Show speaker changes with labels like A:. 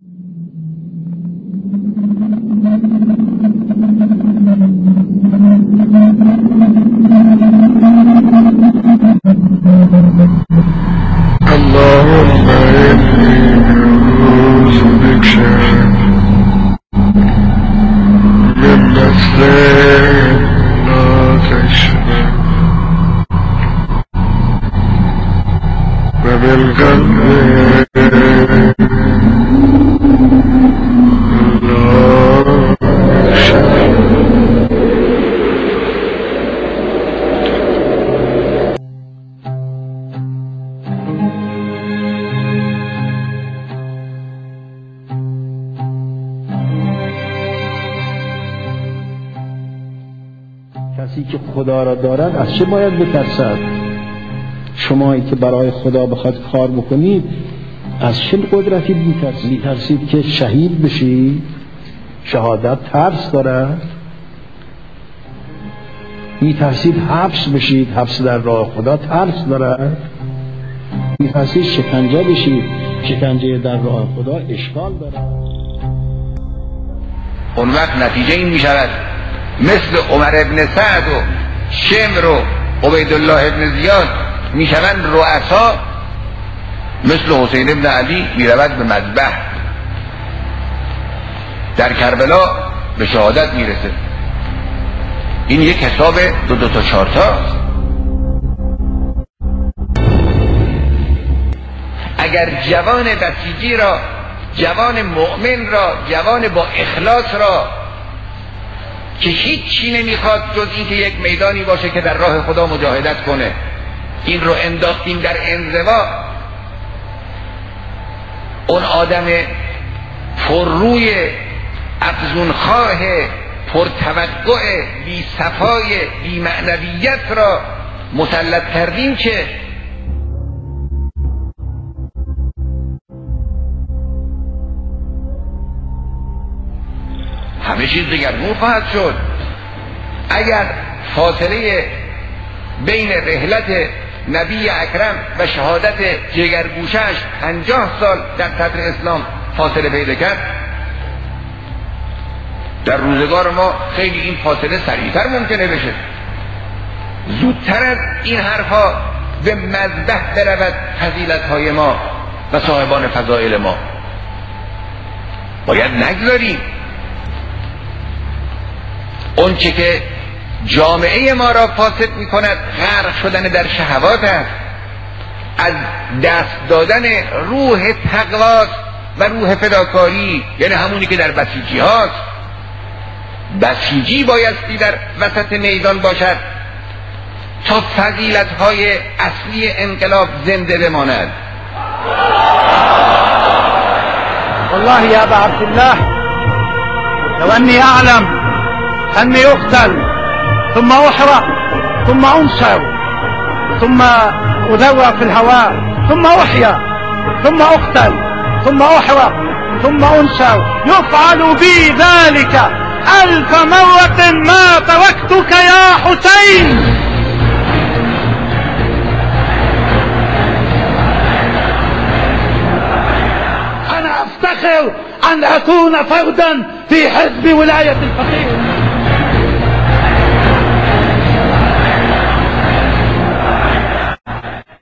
A: اللهم إني أعوذ بك من نفس لا تشفى ومن قلب لا يشفى.
B: کسی که خدا را دارد از چه باید بترسد؟ شمایی که برای خدا بخواد کار بکنید از چه قدرتی میترسید؟ میترسید که شهید بشید؟ شهادت ترس دارد؟ میترسید حبس بشید؟ حبس در راه خدا ترس دارد؟ میترسید شکنجه بشید؟ شکنجه در راه خدا اشکال دارد؟
C: اون وقت نتیجه این میشود مثل عمر ابن سعد و شمر و عبیدالله ابن زیاد میشوند رؤسا، مثل حسین ابن علی میرود به مذبح، در کربلا به شهادت میرسه. این یک حساب دو تا چهار تا. اگر جوان بسیجی را، جوان مؤمن را، جوان با اخلاص را که هیچی نمیخواد جز این که یک میدانی باشه که در راه خدا مجاهدت کنه، این رو انداختیم در انزوا، اون آدم پرروی افزونخواه پرتوقع بی صفای بی معنویت را مسلط کردیم که همه چیز دگرگون خواهد شد. اگر فاصله بین رحلت نبی اکرم و شهادت جگرگوشه‌اش 50 سال در صدر اسلام فاصله پیدا کرد، در روزگار ما خیلی این فاصله سریعتر ممکنه بشه. زودتر از این حرفا به مذبح برود فضیلت‌های ما و صاحبان فضائل ما. باید نگذاریم اون چه که جامعه ما را فاسد می کند غرق شدن در شهوات است، از دست دادن روح تقواست و روح فداکاری، یعنی همونی که در بسیجی هاست. بسیجی بایستی در وسط میدان باشد تا فضیلت های اصلی انقلاب زنده بماند.
D: والله يا أبا عبد الله لو أني أعلم أني أقتل ثم أحرق ثم أنصر ثم أذوى في الهواء ثم أحيا ثم أقتل ثم أحرق ثم أنصر يفعل بي ذلك 1000 مرة ما تركتك يا حسين. أنا أفتخر أن أكون فردا في حزب ولاية الفقيه.